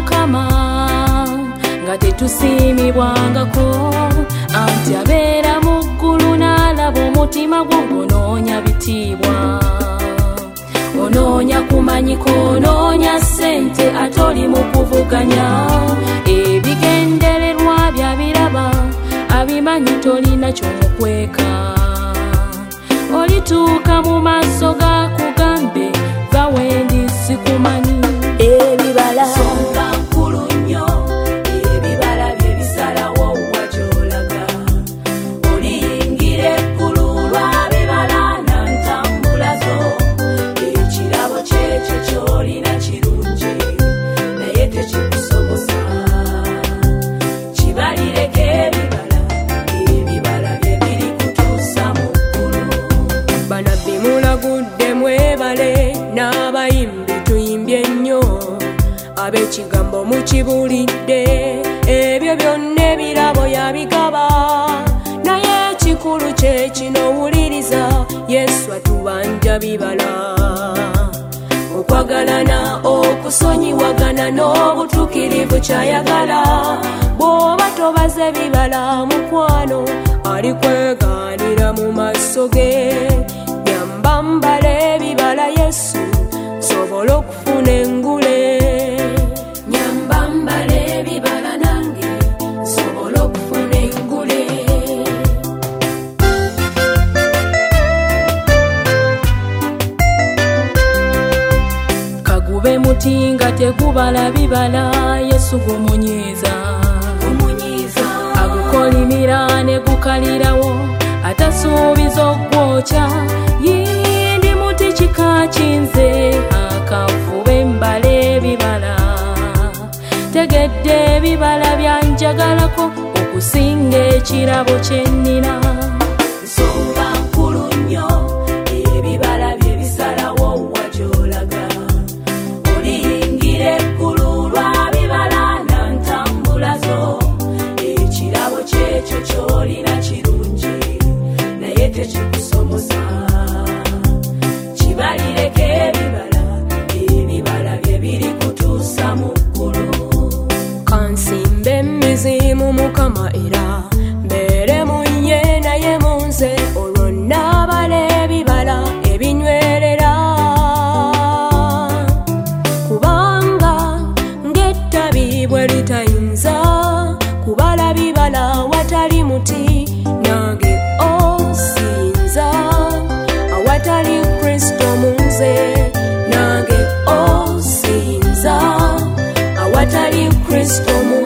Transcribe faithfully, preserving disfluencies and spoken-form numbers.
Mukama nga tetusiimibwangako, anti abeera mu ggulu n'alaba omutima gwo gonoonya bitiibwa. Onoonya kumanyika, onoonya ssente, ate oli mu kuvuganya ebigendererwa bya biraba, abimanyi tolina ky'omukweka. Olituuka mu maaso gakugambe va wendi sikumanyi. Ebibala songa nkulu nnyo, ebibala bye bisalawo wa gy'olaga. Oliyingira eggulu lwa bibala na ntambula zo, ekirabo kyekyo ky'olina kirungi naye tekikusobosa. Kibalireko ebibala, ebibala bye birikutuusa mu ggulu. Banabbi mulagudde mwebale, n'abayimbi tuyimbye nnyo, ab'ekigambo mukibulidde, ebyo byonna ebirabo yabigaba. Naye ekikulu kye kino, wuliriza, Yesu atubanja bibala. Okwagalana, okusonyiwagana n'obutuukirivu kyayagala. Bw'oba tobaze bibala mukwano, alikwegaanira mu maaso ge. Nyamba mbala ebibala Yesu, nsobole okufuna engule. Nyamba mbala ebibala nange, nsobole okufuna engule. Kagube muti nga tegubala bibala, Yesu gumunyiiza. Agukolimira ne gukalirawo, atasuubiza ogwokya. Yindi muti kika kinze, akanfube mbala ebibala. Tegedde ebibala byanjagalako okusinga ekirabo kye nnina. Nsonga nkulu nnyo, ebibala bye bisalawo wa gy'olaga. Oliyingira eggulu lwa bibala na ntambula zo, ekirabo kyekyo ky'olina kirungi naye tekikusomosa. Kibalireko ebibala, ebibala bye birikutuusa mu ggulu. Kansimbe emizimu Mukama era mbeere mu ye naye mu nze, olwo nnaabala ebibala ebinywerera. Kubanga ng'ettabi bwe litayinza kubala bibala awatali muti, nange osinza awatali Kristo mu nze. Nange osinza awatali Kristo mu